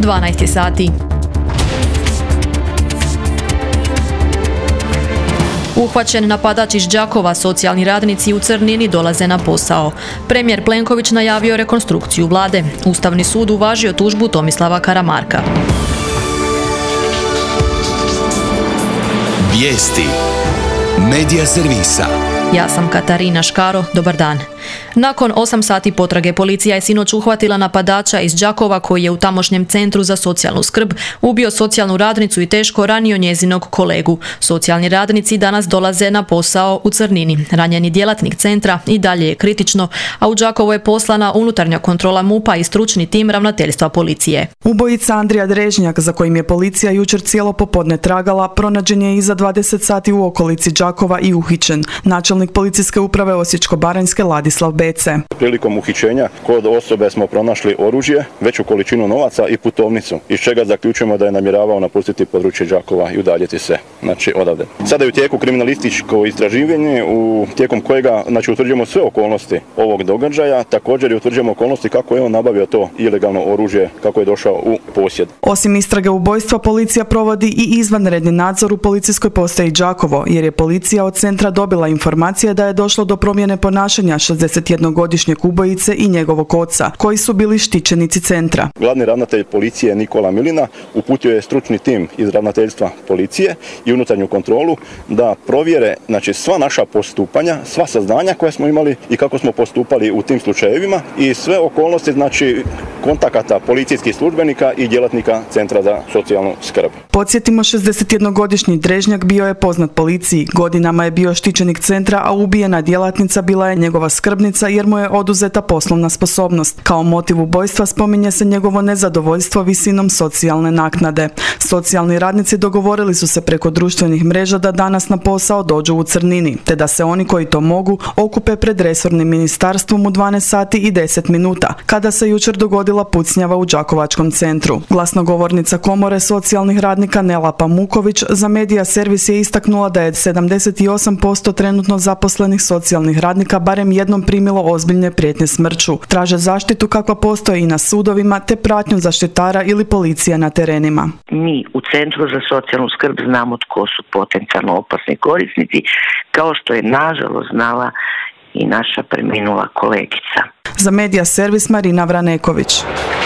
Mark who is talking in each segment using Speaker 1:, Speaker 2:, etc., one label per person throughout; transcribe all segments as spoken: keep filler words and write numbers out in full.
Speaker 1: dvanaest je sati. Uhvaćen napadač iz Đakova, socijalni radnici u Crnini dolaze na posao. Premijer Plenković najavio rekonstrukciju vlade. Ustavni sud uvažio tužbu Tomislava Karamarka.
Speaker 2: Vijesti Medija servisa.
Speaker 1: Ja sam Katarina Škaro, dobar dan. Nakon osam sati potrage policija je sinoć uhvatila napadača iz Đakova koji je u tamošnjem centru za socijalnu skrb ubio socijalnu radnicu i teško ranio njezinog kolegu. Socijalni radnici danas dolaze na posao u Crnini. Ranjeni djelatnik centra i dalje je kritično, a u Đakovo je poslana unutarnja kontrola MUP-a i stručni tim ravnateljstva policije.
Speaker 3: Ubojica Andrija Drežnjak, za kojim je policija jučer cijelo popodne tragala, pronađen je iza dvadeset sati u okolici Đakova i uhićen. Načelnik policijske uprave Osječko-baranjske Ladislav Bece.
Speaker 4: Prilikom uhićenja kod osobe smo pronašli oružje, veću količinu novaca i putovnicu, iz čega zaključujemo da je namjeravao napustiti područje Đakova i udaljiti se, znači, odavde. Sada je u tijeku kriminalističko istraživanje u tijekom kojega, znači, utvrđujemo sve okolnosti ovog događaja, također i utvrđujemo okolnosti kako je on nabavio to ilegalno oružje, kako je došao u posjed.
Speaker 3: Osim istrage ubojstva, policija provodi i izvanredni nadzor u policijskoj postaji Đakovo, jer je policija od centra dobila informacije da je došlo do promjene ponašanja šezdesetjednogodišnjeg ubojice i njegovog oca, koji su bili štićenici centra.
Speaker 4: Glavni ravnatelj policije Nikola Milina uputio je stručni tim iz ravnateljstva policije i unutarnju kontrolu da provjere, znači, sva naša postupanja, sva saznanja koje smo imali i kako smo postupali u tim slučajevima i sve okolnosti, znači, kontakata policijskih službenika i djelatnika centra za socijalnu skrb.
Speaker 3: Podsjetimo, šezdesetjednogodišnji Drežnjak bio je poznat policiji. Godinama je bio štićenik centra, a ubijena djelatnica bila je njegova skrbnica jer mu je oduzeta poslovna sposobnost. Kao motiv ubojstva spominje se njegovo nezadovoljstvo visinom socijalne naknade. Socijalni radnici dogovorili su se preko društvenih mreža da danas na posao dođu u Crnini, te da se oni koji to mogu okupe pred resornim ministarstvom u dvanaest sati i deset minuta, kada se jučer dogodila pucnjava u Đakovačkom centru. Glasnogovornica Komore socijalnih radnika Nela Pamuković za Medija servis je istaknula da je sedamdeset osam posto trenutno zaposlenih socijalnih radnika barem jednom primilo ozbiljne prijetnje smrću. Traže zaštitu kakva postoji i na sudovima, te pratnju zaštitara ili policije na terenima.
Speaker 5: Mi u Centru za socijalnu skrb znamo tko su potencijalno opasni korisnici, kao što je nažalost znala i naša preminula kolegica.
Speaker 3: Za Medija servis Marina Vraneković.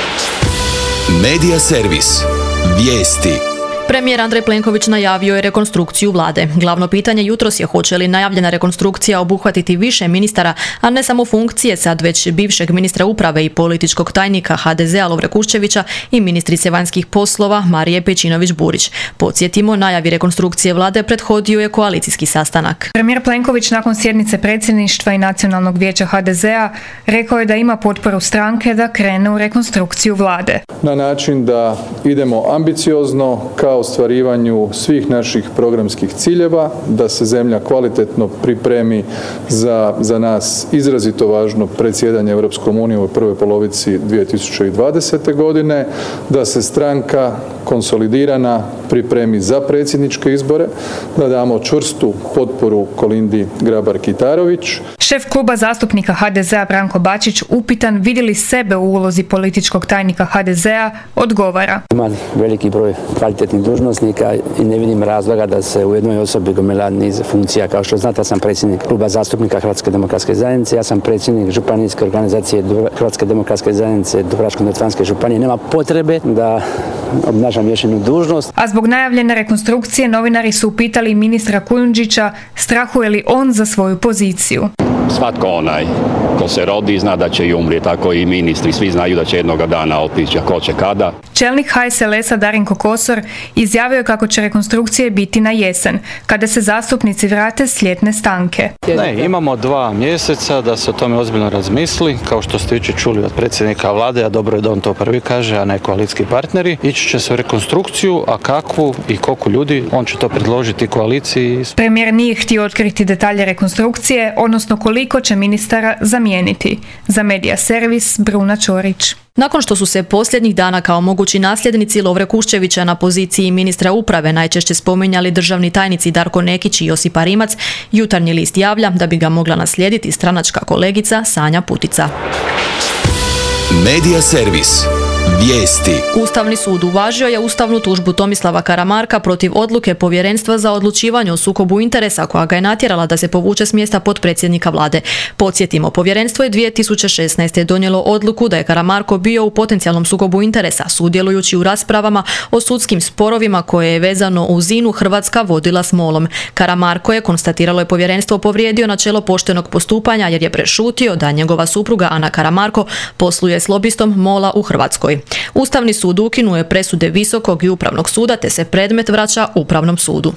Speaker 2: Medija servis. Vijesti.
Speaker 1: Premijer Andrej Plenković najavio je rekonstrukciju vlade. Glavno pitanje jutros je hoće li najavljena rekonstrukcija obuhvatiti više ministara, a ne samo funkcije sad već bivšeg ministra uprave i političkog tajnika ha de zea Lovre Kuščevića i ministrice vanjskih poslova Marije Pejčinović-Burić. Podsjetimo, najavi rekonstrukcije vlade prethodio je koalicijski sastanak.
Speaker 6: Premijer Plenković nakon sjednice predsjedništva i Nacionalnog vijeća ha de zea rekao je da ima potporu stranke da krene u rekonstrukciju vlade.
Speaker 7: Na način da idemo ambiciozno ka ostvarivanju svih naših programskih ciljeva, da se zemlja kvalitetno pripremi za, za nas izrazito važno predsjedanje Europskom unijom u prvoj polovici dvije tisuće dvadesete. godine, da se stranka konsolidirana pripremi za predsjedničke izbore, da damo čvrstu potporu Kolindi Grabar-Kitarović.
Speaker 6: Šef kluba zastupnika ha de zea Branko Bačić, upitan vidi li sebe u ulozi političkog tajnika ha de zea, odgovara.
Speaker 8: Ima veliki broj kvalitetnih dužnosnika i ne vidim razloga da se u jednoj osobi gomila niz funkcija. Kao što znate, ja sam predsjednik kluba zastupnika Hrvatske demokratske zajednice, ja sam predsjednik županijske organizacije Hrvatske demokratske zajednice Dubrovačko-neretvanske županije. Nema potrebe da obnašam još jednu dužnost.
Speaker 6: A zbog najavljene rekonstrukcije novinari su upitali ministra Kujundžića strahuje li on za svoju poziciju.
Speaker 9: Svatko onaj ko se rodi zna da će i umrijeti, tako i ministri, svi znaju da će jednoga dana otići, a ko će kada.
Speaker 6: Čelnik ha es el es-a Darinko Kosor izjavio je kako će rekonstrukcije biti na jesen, kada se zastupnici vrate s ljetne stanke.
Speaker 10: Ne, imamo dva mjeseca da se o tome ozbiljno razmisli, kao što ste jučer čuli od predsjednika vlade, a dobro je da on to prvi kaže, a ne koalicijski partneri. Ići će se u rekonstrukciju, a kakvu i koliko ljudi, on će to predložiti koaliciji.
Speaker 6: Premijer nije htio otkriti detalje rekonstrukcije, odnosno koliko će ministara zamijeniti. Za Medija servis Bruna Čorić.
Speaker 1: Nakon što su se posljednjih dana kao mogući nasljednici Lovre Kuščevića na poziciji ministra uprave najčešće spominjali državni tajnici Darko Nekić i Josipa Rimac, Jutarnji list javlja da bi ga mogla naslijediti stranačka kolegica Sanja Putica.
Speaker 2: Medija servis. Vijesti.
Speaker 1: Ustavni sud uvažio je ustavnu tužbu Tomislava Karamarka protiv odluke Povjerenstva za odlučivanje o sukobu interesa koja ga je natjerala da se povuče s mjesta potpredsjednika vlade. Podsjetimo, povjerenstvo je dvije tisuće šesnaeste. donijelo odluku da je Karamarko bio u potencijalnom sukobu interesa, sudjelujući u raspravama o sudskim sporovima koje je vezano uz INA-u Hrvatska vodila s MOL-om. Karamarko je, konstatiralo je povjerenstvo, povrijedio načelo poštenog postupanja jer je prešutio da njegova supruga Ana Karamarko posluje s lobistom MOL-a u Hrvatskoj. Ustavni sud ukinuo je presude Visokog i Upravnog suda te se predmet vraća Upravnom sudu.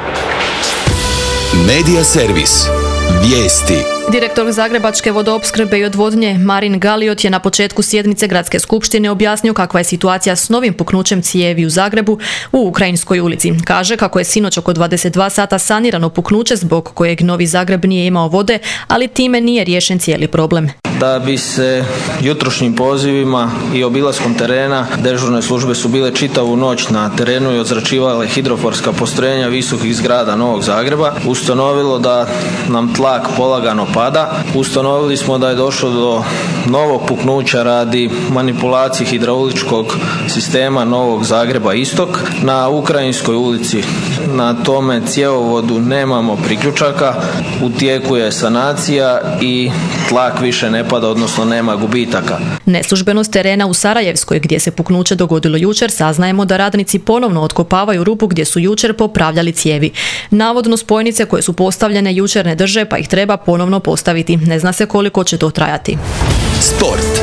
Speaker 2: Medija servis. Vijesti.
Speaker 1: Direktor Zagrebačke vodoopskrbe i odvodnje Marin Galiot je na početku sjednice Gradske skupštine objasnio kakva je situacija s novim puknućem cijevi u Zagrebu u Ukrajinskoj ulici. Kaže kako je sinoć oko dvadeset dva sata sanirano puknuće zbog kojeg Novi Zagreb nije imao vode, ali time nije riješen cijeli problem.
Speaker 11: Da bi se jutrošnjim pozivima i obilaskom terena, dežurne službe su bile čitavu noć na terenu i odzračivale hidroforska postrojenja visokih zgrada Novog Zagreba, ustanovilo da nam tlak polagano pada. Ustanovili smo da je došlo do novog puknuća radi manipulacije hidrauličkog sistema Novog Zagreba Istok na Ukrajinskoj ulici. Na tome cjevovodu nemamo priključaka, u tijeku je sanacija i tlak više ne pada, odnosno nema gubitaka.
Speaker 1: Neslužbenost terena u Sarajevskoj, gdje se puknuće dogodilo jučer, saznajemo da radnici ponovno otkopavaju rupu gdje su jučer popravljali cijevi. Navodno spojnice koje su postavljene jučer ne drže, pa ih treba ponovno postaviti. Ne zna se koliko će to trajati.
Speaker 2: Sport.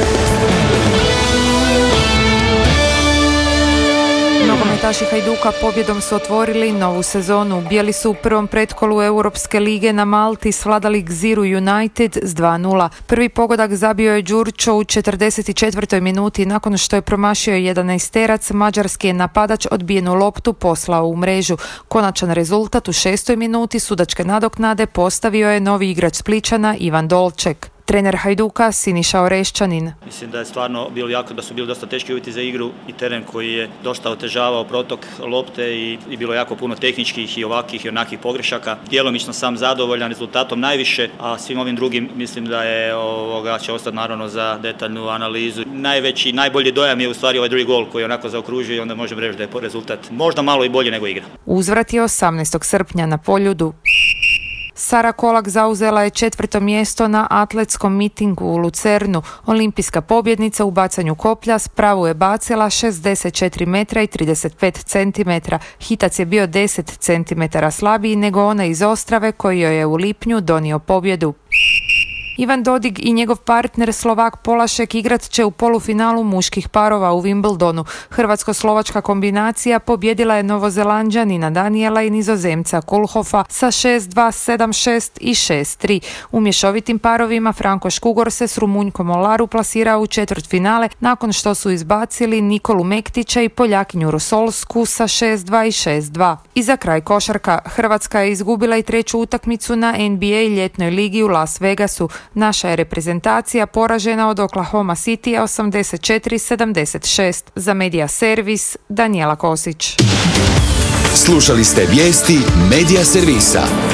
Speaker 12: Nogometaši Hajduka pobjedom su otvorili novu sezonu. Bijeli su u prvom pretkolu Europske lige na Malti svladali Gziru United s dva nula. Prvi pogodak zabio je Đurčo u četrdeset četvrtoj minuti. Nakon što je promašio jedanaesterac, mađarski je napadač odbijenu loptu poslao u mrežu. Konačan rezultat u šestoj minuti sudačke nadoknade postavio je novi igrač Splićana Ivan Dolček. Trener Hajduka Siniša Orešćanin.
Speaker 13: Mislim da je stvarno bilo jako, da su bili dosta teški uvjeti za igru i teren koji je dosta otežavao protok lopte i, i bilo jako puno tehničkih i ovakvih i onakvih pogrešaka. Djelomično sam zadovoljan rezultatom najviše, a svim ovim drugim mislim da je ovoga će ostati naravno za detaljnu analizu. Najveći, najbolji dojam je u stvari ovaj drugi gol koji je onako zaokružio i onda možemo reći da je rezultat možda malo i bolji nego igra.
Speaker 12: Uzvrat je osamnaestog srpnja na Poljudu. Sara Kolak zauzela je četvrto mjesto na atletskom mitingu u Lucernu. Olimpijska pobjednica u bacanju koplja spravu je bacila šezdeset četiri metra i trideset pet centimetara. Hitac je bio deset centimetara slabiji nego ona iz Ostrave koji joj je u lipnju donio pobjedu. Ivan Dodig i njegov partner Slovak Polašek igrat će u polufinalu muških parova u Wimbledonu. Hrvatsko-slovačka kombinacija pobjedila je Novozelanđanina Daniela i Nizozemca Kulhofa sa šest dva, sedam šest i šest tri. U mješovitim parovima Franko Škugor se s Rumunjkom Olaru plasirao u četvrtfinale nakon što su izbacili Nikolu Mektića i Poljakinju Rosolsku sa šest dva i šest dva. I za kraj košarka. Hrvatska je izgubila i treću utakmicu na N B A ljetnoj ligi u Las Vegasu. Naša je reprezentacija poražena od Oklahoma City osamdeset četiri sedamdeset šest. Za Medija servis Danijela Kosić.
Speaker 2: Slušali ste vijesti Medija servisa.